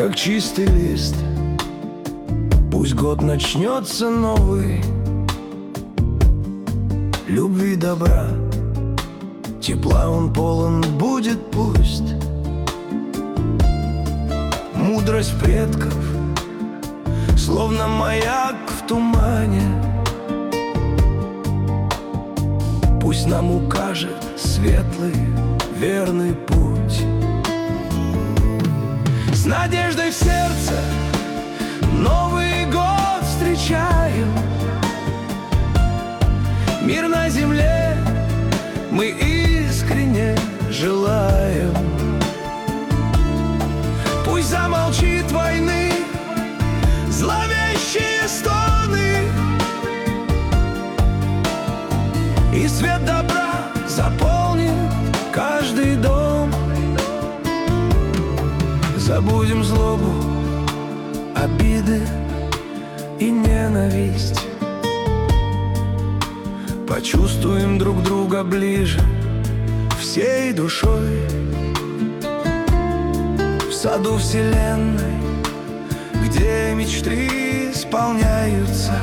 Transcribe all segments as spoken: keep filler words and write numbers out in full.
как чистый лист. Пусть год начнется новый, любви, добра, тепла он полон будет пусть. Мудрость предков, словно маяк в тумане, пусть нам укажет светлый, верный путь. С надеждой в сердце Новый год встречаем. Мир на земле мы искренне желаем. Пусть замолчит войны зловещие стоны, и свет добра заполнит каждый дом. Забудем злобу, обиды и ненависть. Почувствуем друг друга ближе всей душой. В саду вселенной, где мечты исполняются,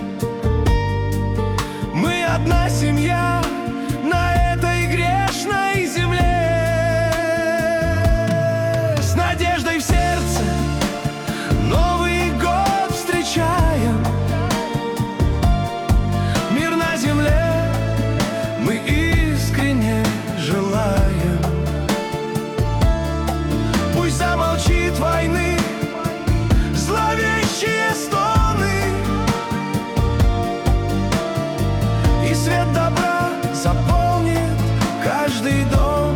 мы одна семья на этой грешной земле. С надеждой в сердце Новый год встречаем. Мир на земле мы искренне желаем. Пусть замолчит войны зловещие стоны, и свет добра заполнит каждый дом.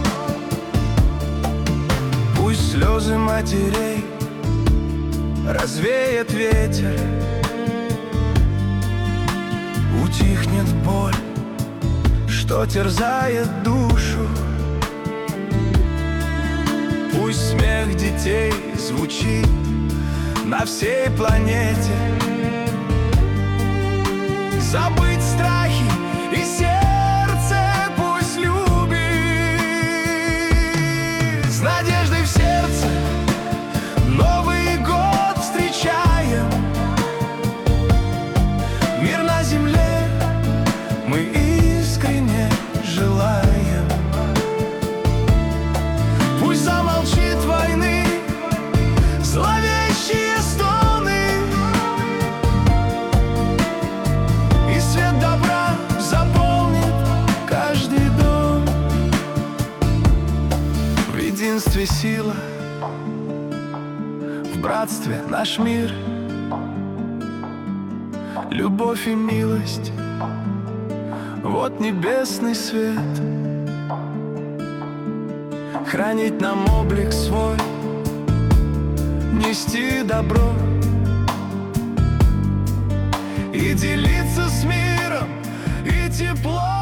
Пусть слезы матерей развеет ветер, утихнет боль, что терзает душу. Пусть смех детей звучит на всей планете. Забыть страхи и сердце пусть любит. С надеждой в сердце Новый год встречаем. Мир на земле мы искренне желаем. Пусть замолчит войны зловещие стоны, и свет добра заполнит каждый дом. В единстве сила, в братстве наш мир, любовь и милость — вот небесный свет. Хранить нам облик свой, нести добро и делиться с миром и теплом.